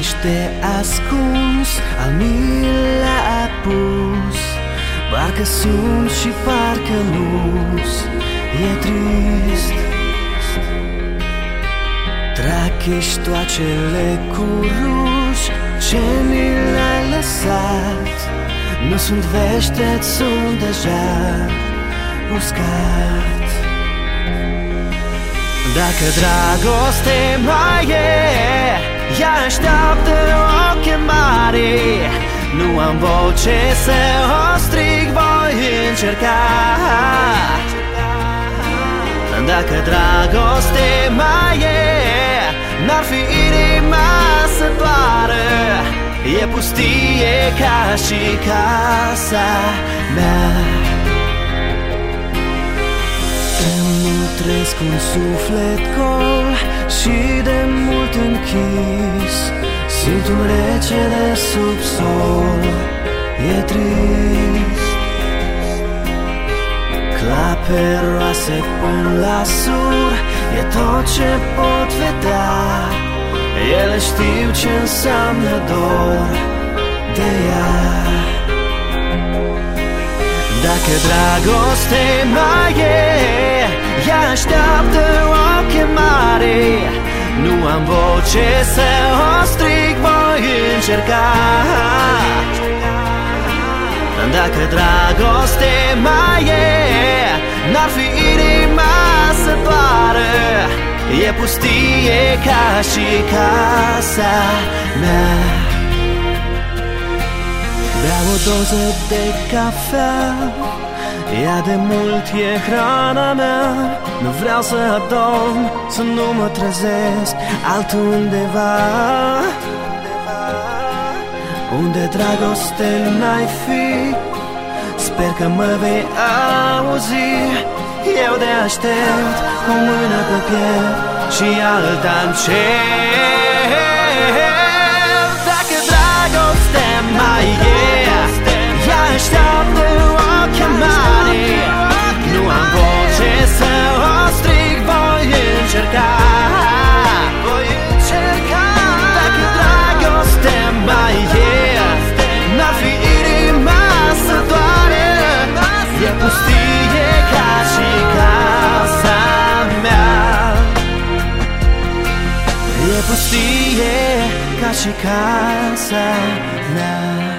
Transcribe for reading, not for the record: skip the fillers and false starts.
ești ascuns, al mi l-a apus. Parcă sunt și parcă nu-s, e trist. Trag eștoacele cu ruși ce ni le-ai lăsat. Nu sunt veșteți, sunt deja uscat. Dacă dragoste mai e, ea așteaptă o chemare. Nu am voce să o strig, voi încerca. Dacă dragoste mai e, n-ar fi inima să doară. E pustie ca și casa mea. Îmi nutresc un suflet gol și de mult închis. Simt un rece de subsol, e trist. Clape roase până la sur, e tot ce pot vedea. Ele știu ce înseamnă dor de ea. Dacă dragoste mai e, ea așteaptă o chemare. Nu am voce să o strig, voi încerca. Dacă dragoste mai e, n-ar fi inima să doară. E pustie ca și casa mea. Beau o doză de cafea, ea de mult e hrana mea. Nu vreau să adorm, să nu mă trezesc altundeva. Unde dragoste n-ai fi, sper că mă vei auzi. Eu de aștept o mână pe piept și alta-n cer. Dacă dragoste mai e, ea așteaptă o chemare. Nu am voce să o strig, voi încerca. Dacă dragoste mai e, n-ar fi inima să doare. E pustie ca și casa mea. E pustie ca și casa mea.